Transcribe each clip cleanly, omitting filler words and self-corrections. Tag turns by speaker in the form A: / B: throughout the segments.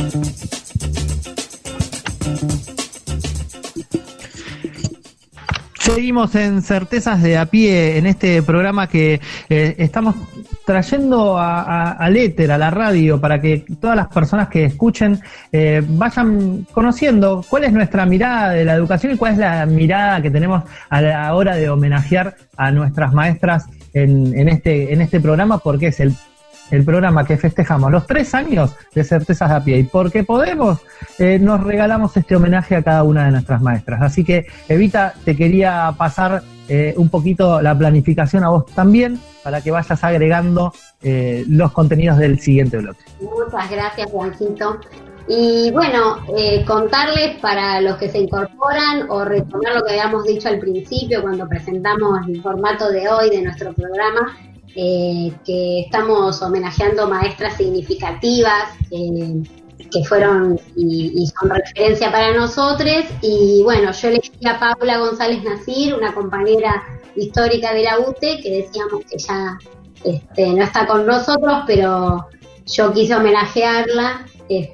A: Seguimos en Certezas de a Pie, en este programa que estamos trayendo al éter, a la radio, para que todas las personas que escuchen vayan conociendo cuál es nuestra mirada de la educación y cuál es la mirada que tenemos a la hora de homenajear a nuestras maestras en este programa, porque es el programa que festejamos los 3 años de Certezas de a Pie, y porque podemos, nos regalamos este homenaje a cada una de nuestras maestras. Así que, Evita, te quería pasar un poquito la planificación a vos también, para que vayas agregando los contenidos del siguiente bloque.
B: Muchas gracias, Juancito. Y bueno, contarles para los que se incorporan o retomar lo que habíamos dicho al principio cuando presentamos el formato de hoy de nuestro programa, que estamos homenajeando maestras significativas que fueron y son referencia para nosotros. Y bueno, yo elegí a Paula González Nasir, una compañera histórica de la UTE, que decíamos que ya no está con nosotros, pero yo quise homenajearla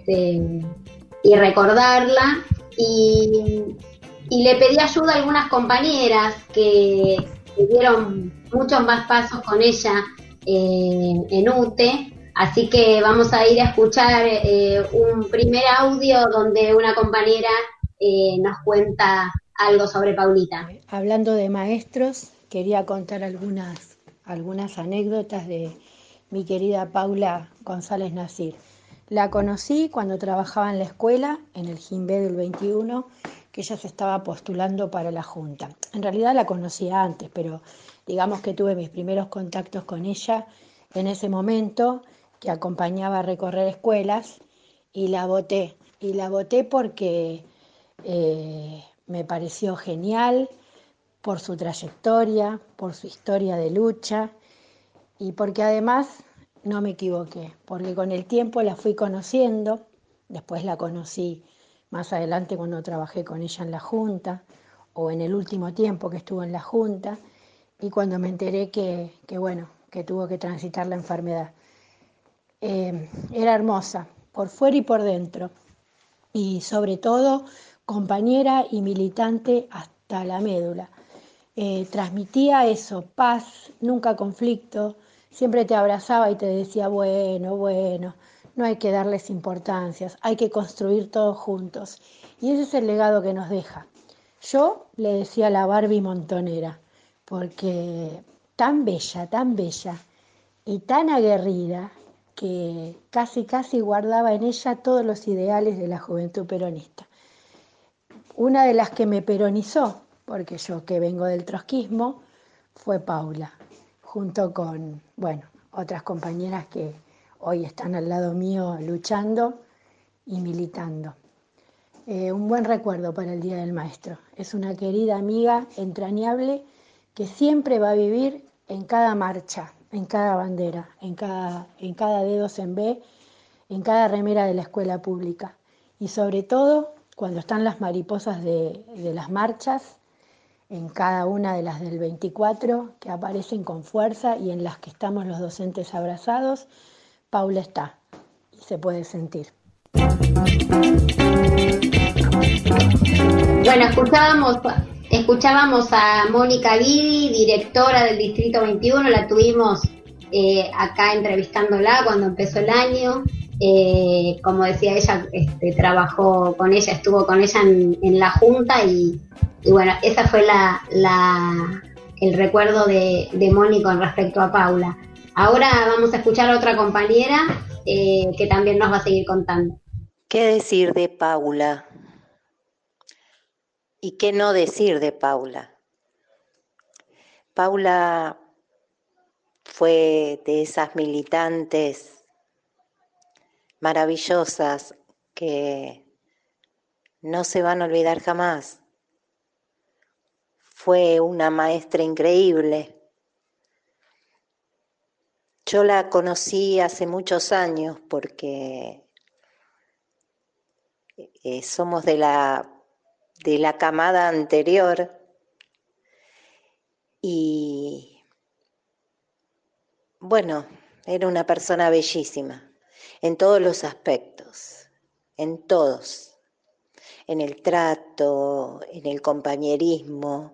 B: y recordarla, y le pedí ayuda a algunas compañeras que dieron muchos más pasos con ella en UTE, así que vamos a ir a escuchar un primer audio donde una compañera nos cuenta algo sobre Paulita.
C: Hablando de maestros, quería contar algunas anécdotas de mi querida Paula González Nasir. La conocí cuando trabajaba en la escuela, en el Jimbe del 21, que ella se estaba postulando para la Junta. En realidad la conocía antes, pero digamos que tuve mis primeros contactos con ella en ese momento, que acompañaba a recorrer escuelas, y la voté. Y la voté porque me pareció genial, por su trayectoria, por su historia de lucha, y porque además no me equivoqué, porque con el tiempo la fui conociendo. Después la conocí más adelante cuando trabajé con ella en la Junta, o en el último tiempo que estuvo en la Junta, y cuando me enteré que tuvo que transitar la enfermedad. Era hermosa, por fuera y por dentro, y sobre todo compañera y militante hasta la médula. Transmitía eso, paz, nunca conflicto, siempre te abrazaba y te decía, bueno, no hay que darles importancias, hay que construir todos juntos. Y ese es el legado que nos deja. Yo le decía a la Barbie montonera, porque tan bella y tan aguerrida, que casi guardaba en ella todos los ideales de la juventud peronista. Una de las que me peronizó, porque yo que vengo del trotskismo, fue Paula, junto con, otras compañeras que hoy están al lado mío luchando y militando. Un buen recuerdo para el Día del Maestro. Es una querida amiga entrañable que siempre va a vivir en cada marcha, en cada bandera, en cada dedos en B, en cada remera de la escuela pública. Y sobre todo, cuando están las mariposas de las marchas, en cada una de las del 24, que aparecen con fuerza y en las que estamos los docentes abrazados, Paula está y se puede sentir.
B: Bueno, escuchábamos a Mónica Guidi, directora del Distrito 21, la tuvimos acá entrevistándola cuando empezó el año. Como decía ella, trabajó con ella, estuvo con ella en la Junta, y bueno, esa fue el recuerdo de Moni con respecto a Paula. Ahora vamos a escuchar a otra compañera que también nos va a seguir contando.
D: ¿Qué decir de Paula? ¿Y qué no decir de Paula? Paula fue de esas militantes maravillosas que no se van a olvidar jamás. Fue una maestra increíble. Yo la conocí hace muchos años porque somos de la camada anterior, y bueno, era una persona bellísima en todos los aspectos. en todos, en el trato, en el compañerismo,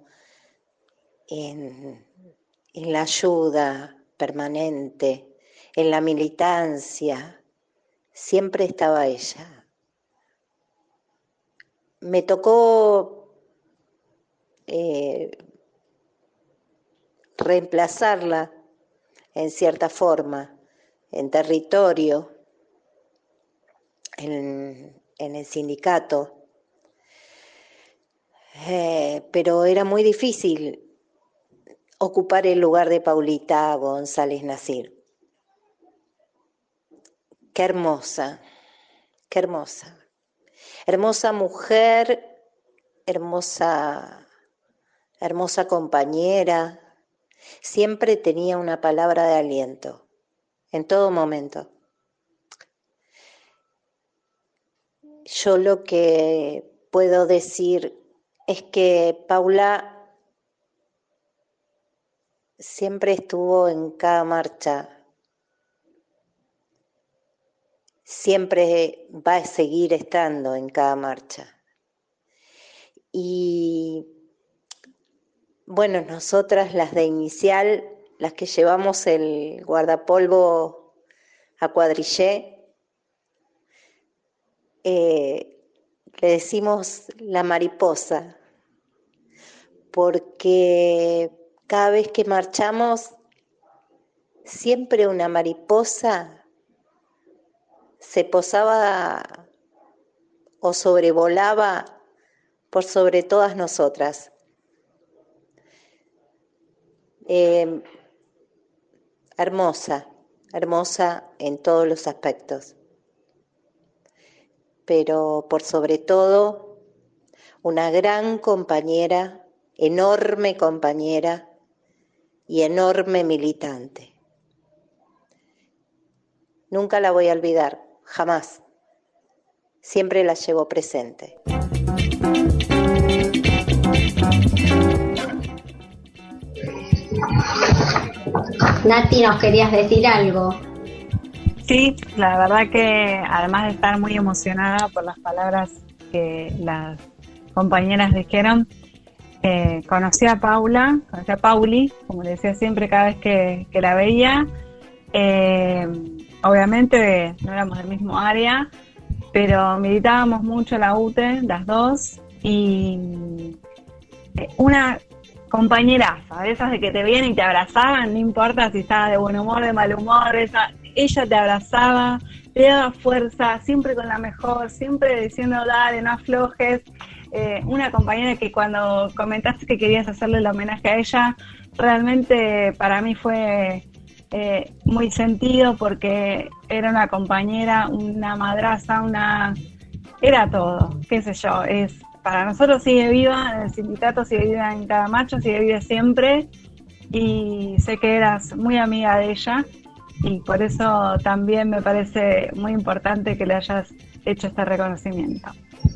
D: en la ayuda permanente, en la militancia, siempre estaba ella. Me tocó reemplazarla en cierta forma, en territorio, en el sindicato, pero era muy difícil ocupar el lugar de Paulita González Nasir. Qué hermosa, qué hermosa. Hermosa mujer, hermosa compañera. Siempre tenía una palabra de aliento, en todo momento. Yo lo que puedo decir es que Paula siempre estuvo en cada marcha, siempre va a seguir estando en cada marcha. Y bueno, nosotras las de inicial, las que llevamos el guardapolvo a Cuadrillé, le decimos la mariposa, porque cada vez que marchamos, siempre una mariposa se posaba o sobrevolaba por sobre todas nosotras. Hermosa, hermosa en todos los aspectos, pero por sobre todo una gran compañera, enorme compañera y enorme militante. Nunca la voy a olvidar, jamás. Siempre la llevo presente.
B: Nati, ¿nos querías decir algo?
E: Sí, la verdad que además de estar muy emocionada por las palabras que las compañeras dijeron, conocí a Pauli, como le decía siempre cada vez que la veía. Obviamente no éramos del mismo área, pero militábamos mucho la UTE, las dos, y una compañeraza, de esas de que te vienen y te abrazaban, no importa si estabas de buen humor, de mal humor, ella te abrazaba, te daba fuerza, siempre con la mejor, siempre diciendo dale, no aflojes. Una compañera que cuando comentaste que querías hacerle el homenaje a ella, realmente para mí fue muy sentido, porque era una compañera, una madraza, era todo, qué sé yo, para nosotros sigue viva, en el sindicato sigue viva en cada marcha, sigue viva siempre, y sé que eras muy amiga de ella, y por eso también me parece muy importante que le hayas hecho este reconocimiento.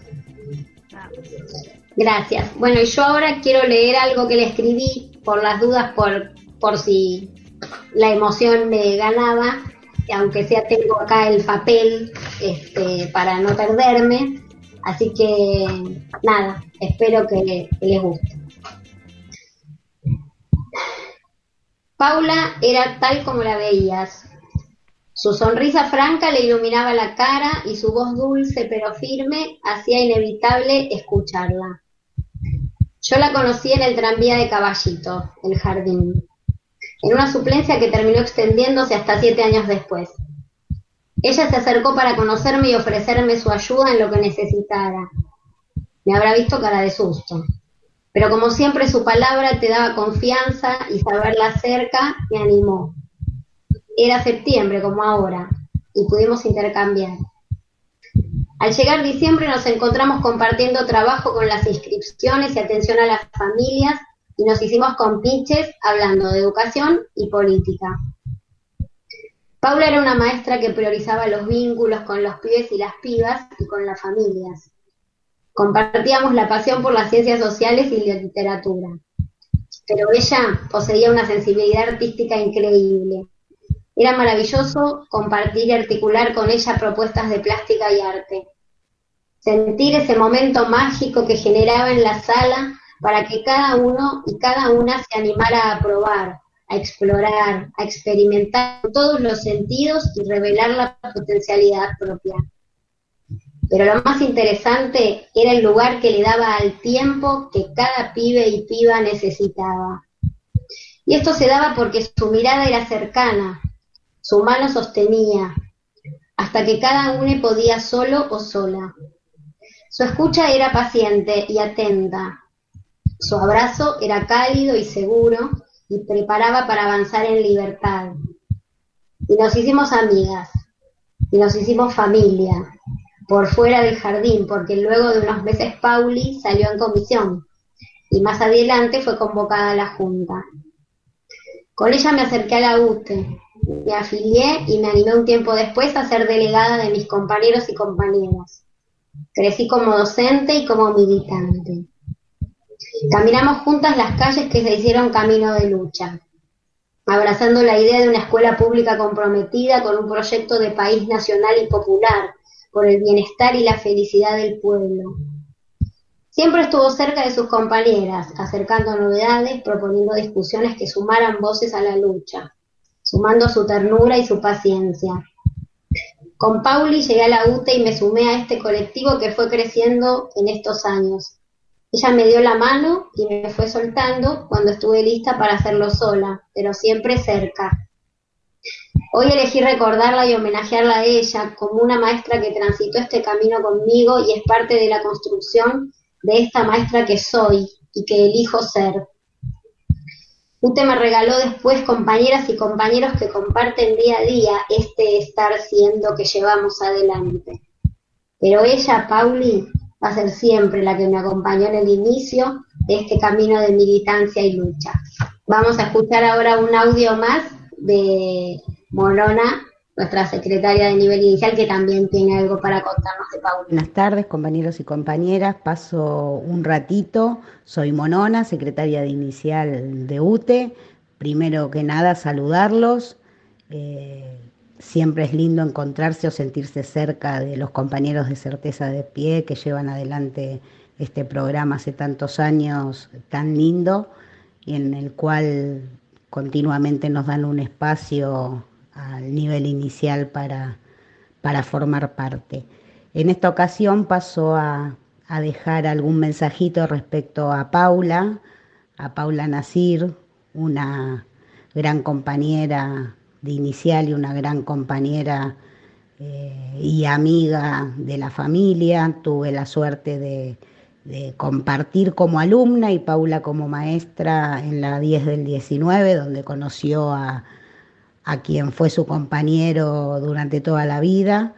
B: Gracias. Bueno, y yo ahora quiero leer algo que le escribí por las dudas, por si la emoción me ganaba, aunque sea tengo acá el papel para no perderme, así que nada, espero que les guste. Paula era tal como la veías. Su sonrisa franca le iluminaba la cara y su voz dulce pero firme hacía inevitable escucharla. Yo la conocí en el tranvía de Caballito, el Jardín, en una suplencia que terminó extendiéndose hasta 7 años después. Ella se acercó para conocerme y ofrecerme su ayuda en lo que necesitara. Me habrá visto cara de susto, pero como siempre su palabra te daba confianza y saberla cerca me animó. Era septiembre como ahora y pudimos intercambiar. Al llegar diciembre nos encontramos compartiendo trabajo con las inscripciones y atención a las familias y nos hicimos compinches hablando de educación y política. Paula era una maestra que priorizaba los vínculos con los pibes y las pibas y con las familias. Compartíamos la pasión por las ciencias sociales y la literatura, pero ella poseía una sensibilidad artística increíble. Era maravilloso compartir y articular con ella propuestas de plástica y arte. sentir ese momento mágico que generaba en la sala para que cada uno y cada una se animara a probar, a explorar, a experimentar todos los sentidos y revelar la potencialidad propia. Pero lo más interesante era el lugar que le daba al tiempo que cada pibe y piba necesitaba. Y esto se daba porque su mirada era cercana, su mano sostenía, hasta que cada uno podía solo o sola. Su escucha era paciente y atenta. Su abrazo era cálido y seguro y preparaba para avanzar en libertad. Y nos hicimos amigas, y nos hicimos familia, por fuera del jardín, porque luego de unos meses Pauli salió en comisión, y más adelante fue convocada a la junta. Con ella me acerqué a la UTE, me afilié y me animé un tiempo después a ser delegada de mis compañeros y compañeras. Crecí como docente y como militante. Caminamos juntas las calles que se hicieron camino de lucha, abrazando la idea de una escuela pública comprometida con un proyecto de país nacional y popular, por el bienestar y la felicidad del pueblo. Siempre estuvo cerca de sus compañeras, acercando novedades, proponiendo discusiones que sumaran voces a la lucha, sumando su ternura y su paciencia. Con Pauli llegué a la UTE y me sumé a este colectivo que fue creciendo en estos años. Ella me dio la mano y me fue soltando cuando estuve lista para hacerlo sola, pero siempre cerca. Hoy elegí recordarla y homenajearla a ella como una maestra que transitó este camino conmigo y es parte de la construcción de esta maestra que soy y que elijo ser. UTE me regaló después compañeras y compañeros que comparten día a día este estar siendo que llevamos adelante. Pero ella, Pauli, va a ser siempre la que me acompañó en el inicio de este camino de militancia y lucha. Vamos a escuchar ahora un audio más de Monona, nuestra secretaria de nivel inicial, que también tiene algo para contarnos de Pauli.
F: Buenas tardes, compañeros y compañeras. Paso un ratito. Soy Monona, secretaria de inicial de UTE. Primero que nada, saludarlos. Siempre es lindo encontrarse o sentirse cerca de los compañeros de Certeza de Pie que llevan adelante este programa hace tantos años tan lindo y en el cual continuamente nos dan un espacio al nivel inicial para formar parte. En esta ocasión paso a dejar algún mensajito respecto a Paula Nasir, una gran compañera de inicial y una gran compañera y amiga de la familia. Tuve la suerte de compartir como alumna y Paula como maestra en la 10 del 19, donde conoció a quien fue su compañero durante toda la vida,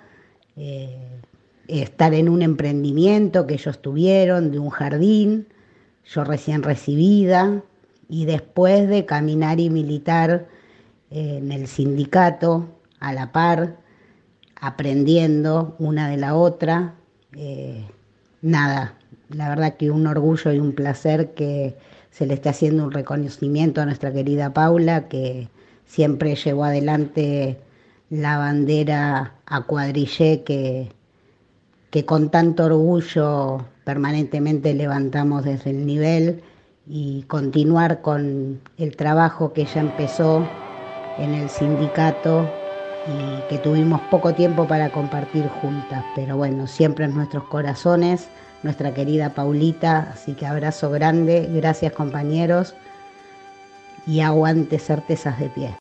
F: estar en un emprendimiento que ellos tuvieron, de un jardín, yo recién recibida, y después de caminar y militar en el sindicato, a la par, aprendiendo una de la otra. Nada, la verdad que un orgullo y un placer que se le esté haciendo un reconocimiento a nuestra querida Paula, que siempre llevó adelante la bandera a Cuadrillé que con tanto orgullo permanentemente levantamos desde el nivel, y continuar con el trabajo que ella empezó en el sindicato y que tuvimos poco tiempo para compartir juntas, pero bueno, siempre en nuestros corazones, nuestra querida Paulita, así que abrazo grande, gracias compañeros y aguante Certezas de Pie.